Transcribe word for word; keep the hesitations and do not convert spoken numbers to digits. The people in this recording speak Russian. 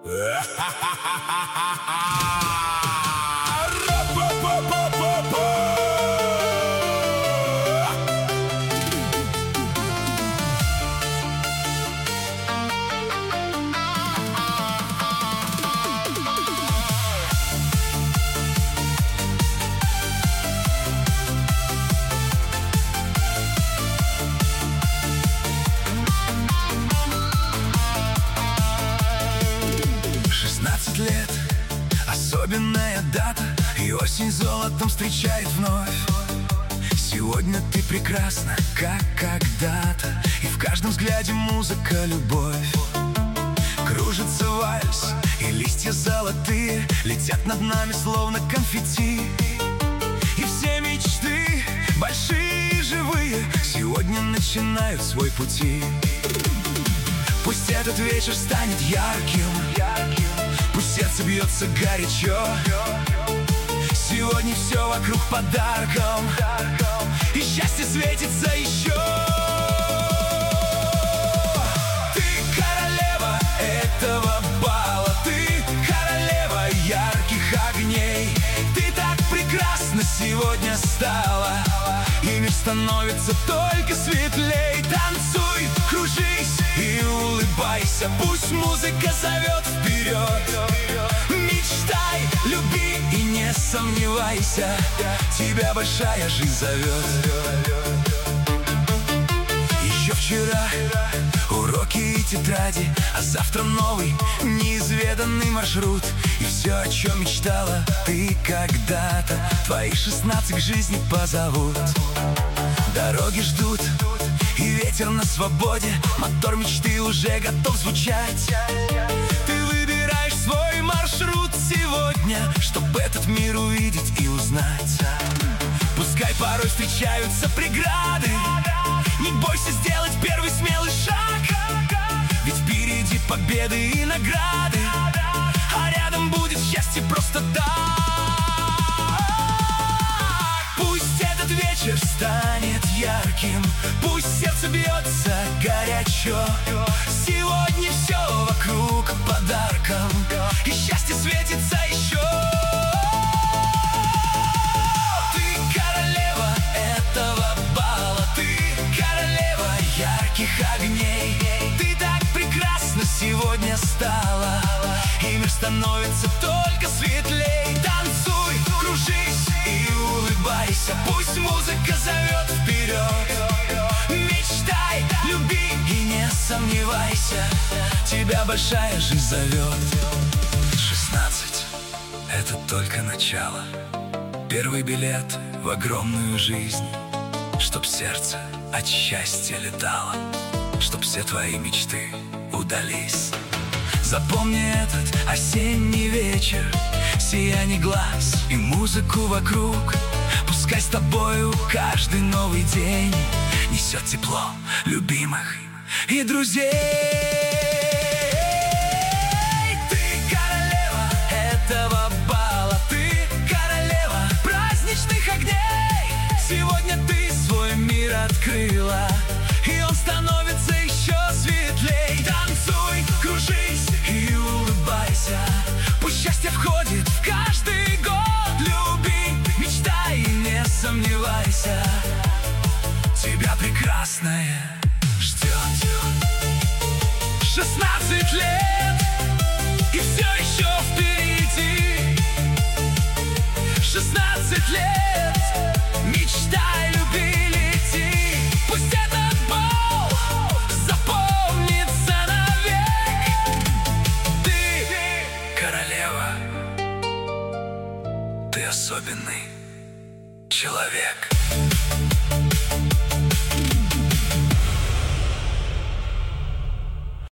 Шестнадцать лет, особенная дата, и осень золотом встречает вновь. Сегодня ты прекрасна, как когда-то, и в каждом взгляде музыка, любовь. Кружится вальс, и листья золотые летят над нами, словно конфетти. И все мечты, большие и живые, сегодня начинают свой пути. Пусть этот вечер станет ярким, пусть сердце бьется горячо. Сегодня все вокруг подарком, и счастье светится еще. Ты королева этого бала, ты королева ярких огней. Ты так прекрасна сегодня стала, и мир становится только светлей. Танцуй, кружись и улыбайся, пусть музыка зовет вперед. Мечтай, люби и не сомневайся, тебя большая жизнь зовет. Еще вчера уроки и тетради, а завтра новый, неизведанный маршрут. И все, о чем мечтала ты когда-то, твои шестнадцать к жизни позовут. Дороги ждут, и ветер на свободе, мотор мечты уже готов звучать. Ты выбираешь свой маршрут сегодня, чтобы этот мир увидеть и узнать. Пускай порой встречаются преграды, не бойся сделать первый смелый шаг, ведь впереди победы и награды, а рядом будет счастье просто так. Пусть этот вечер станет ярким, пусть сердце бьется горячо. Сегодня все вокруг подарком, и счастье светится еще. Ты королева этого бала, ты королева ярких огней. Ты так прекрасна сегодня стала, и мир становится только светлей. Танцуй, кружись и улыбайся, пусть музыка зовет вперед. Мечтай, люби и не сомневайся, тебя большая жизнь зовет. Шестнадцать — это только начало, первый билет в огромную жизнь. Чтоб сердце от счастья летало, чтоб все твои мечты удались. Запомни этот осенний вечер, сияние глаз и музыку вокруг. Пускай с тобою каждый новый день несет тепло любимых и друзей. Ты королева этого бала, ты королева праздничных огней. Сегодня ты свой мир открыла, и он становится еще светлей. Танцуй, кружись и улыбайся, пусть счастье входит в каждый год. Люби, мечтай и не сомневайся, тебя прекрасное ждет. Шестнадцать лет, и все еще впереди. Шестнадцать лет, мечтай, люби, лети. Пусть этот бал запомнится навек. Ты королева, ты особенный человек.